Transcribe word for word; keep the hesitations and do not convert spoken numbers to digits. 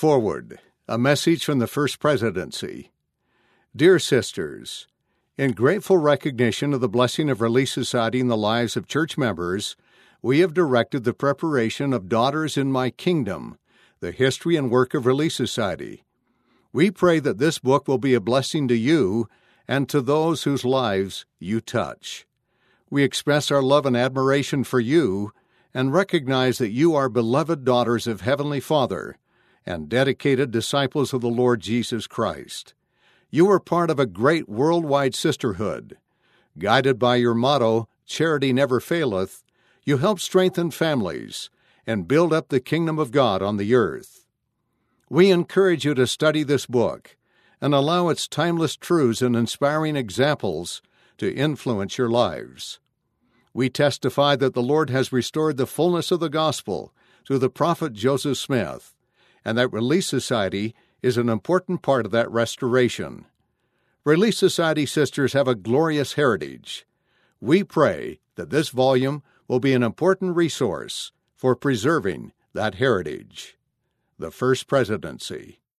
Forward, a message from the First Presidency. Dear sisters, in grateful recognition of the blessing of Relief Society in the lives of church members, we have directed the preparation of Daughters in My Kingdom, the history and work of Relief Society. We pray that this book will be a blessing to you and to those whose lives you touch. We express our love and admiration for you and recognize that you are beloved daughters of Heavenly Father and dedicated disciples of the Lord Jesus Christ. You are part of a great worldwide sisterhood. Guided by your motto, Charity Never Faileth, you help strengthen families and build up the kingdom of God on the earth. We encourage you to study this book and allow its timeless truths and inspiring examples to influence your lives. We testify that the Lord has restored the fullness of the gospel through the prophet Joseph Smith, and that Relief Society is an important part of that restoration. Relief Society sisters have a glorious heritage. We pray that this volume will be an important resource for preserving that heritage. The First Presidency.